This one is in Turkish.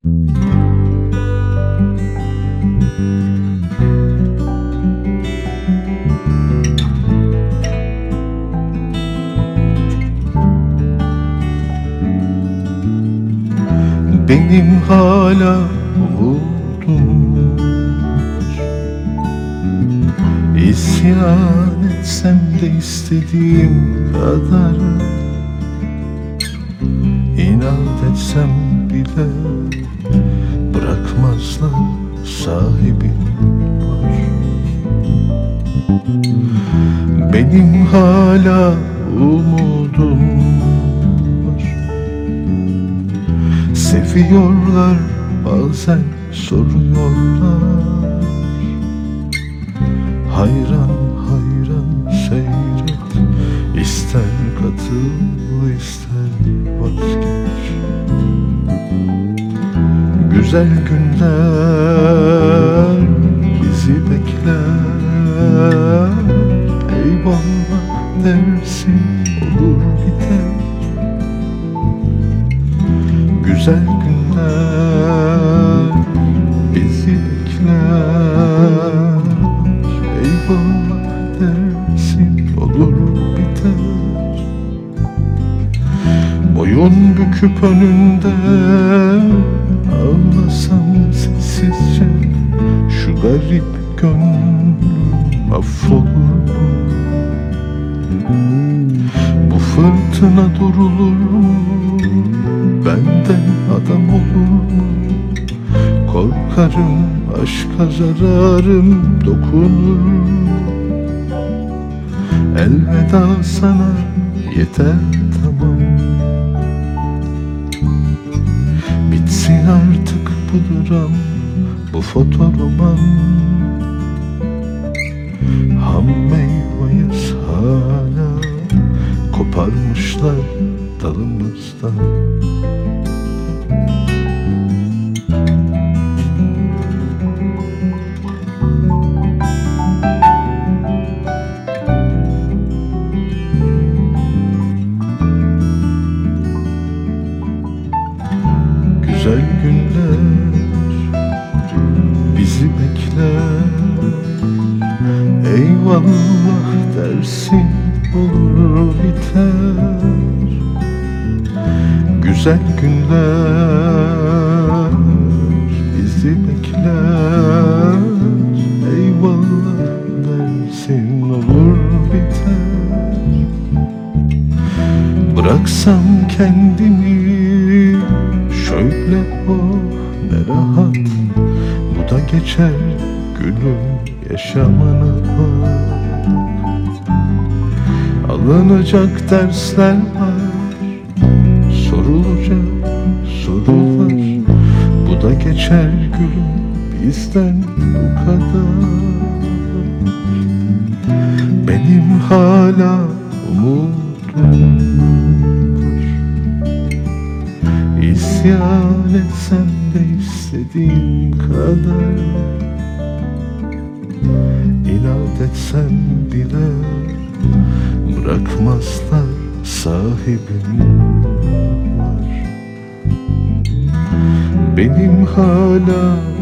Benim hala umudum var. İsyan etsem de istediğim kadar, İnat etsem bile bırakmazlar, sahibim var. Benim hala umudum var. Seviyorlar, bazen soruyorlar. Hayran hayran seyret, ister katıl ister vazgeç. Güzel günler bizi bekler. Eyvallah dersin olur biter. Güzel günler bizi bekler. Eyvallah dersin olur biter. Boyun büküp önünde ağlasam sessizce, şu garip gönlüm affolur mu? Bu fırtına durulur mu? Benden adam olur mu? Korkarım aşka zararım dokunur mu? Elveda sana yeter, tamam. Bitsin artık bu dram, bu fotoroman. Ham meyveyiz hala, koparmışlar dalımızdan. Güzel günler bizi bekler. Eyvallah dersin olur biter. Güzel günler bizi bekler. Eyvallah dersin olur biter. Bıraksam kendimi şöyle, oh ne rahat. Bu da geçer gülüm, yaşamana bak. Alınacak dersler var, sorulacak sorular. Bu da geçer gülüm, bizden bu kadar. Benim hala umudum var. İsyan etsem de istediğim kadar, İnat etsem bile bırakmazlar, sahibim var. Benim hala